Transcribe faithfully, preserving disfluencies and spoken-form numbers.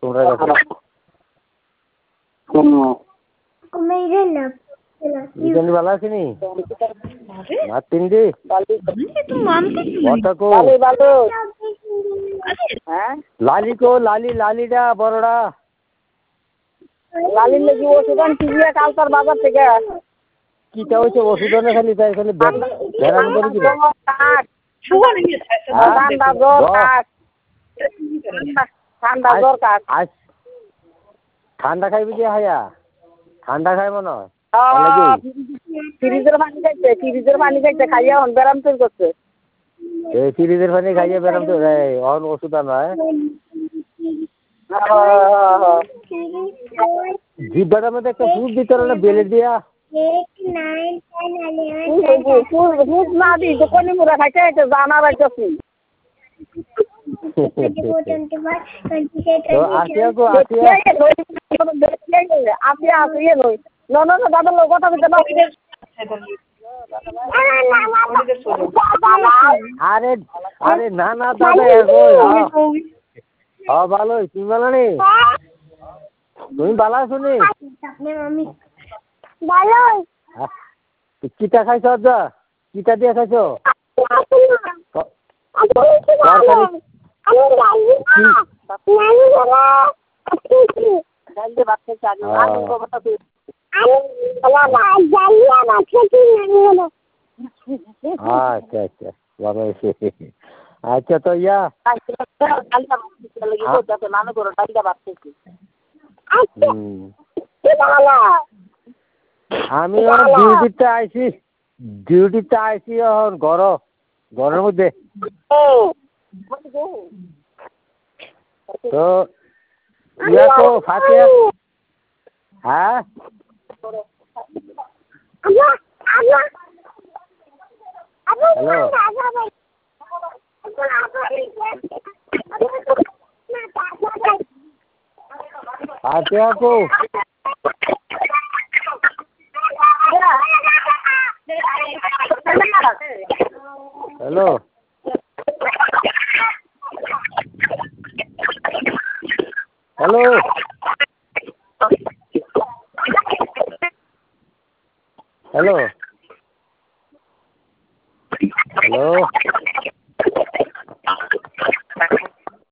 তোমরা কাছে ইজন ভালো আছিনি মাতিন দি তো মানতে কতকো ভালো হ্যাঁ লালি কো লালি লালিডা বড়ডা লালির লেগে ওষুধ আনছি গিয়ে কালকার বাজার থেকে কিটা হইছে ওষুধ না খালি তাই খালি বেরাম করে কি সুগার নিয়ে ঠান্ডা জ্বর কাশ ঠান্ডা জ্বর কাশ আজ ঠান্ডা খাইবি যে হায়া ঠান্ডা খাই মনে হয় ফ্রিজের পানি খাইছে ফ্রিজের পানি খাইছে খাইয়া হন ব্যারাম তৈরি করছে এই ফ্রিজের পানি খাইয়ে বেরাম তো অন ওষুধ আনায় জিব্বাটার মধ্যে একটা ফুল ভিতরে না বেলে দিয়া ভূত না দিই তো কোনি মুড়া খাইতে খাইতে জানা রাখছি তো আসিয়া গো আসিয়া আসিয়া আসিয়া লই ন ন ন দাদা লোক কথা বলতে না আরে আরে না না দাদা এগো হ্যাঁ ভালো তুমি ভালো নি তুমি ভালো আছো নি কিটা খাইছ যা কিটা দিয়ে খাইছ আচ্ছা আচ্ছা ভালো হয়েছে আচ্ছা তো ইয়া আমি ডিউটিতে আইছি ডিউটিতে আইছি এখন ঘর ঘরের মধ্যে তো ইয়া তো ফাতে হ্যাঁ হ্যালো ফাতে আপু হ্যালো হ্যালো হ্যালো হ্যালো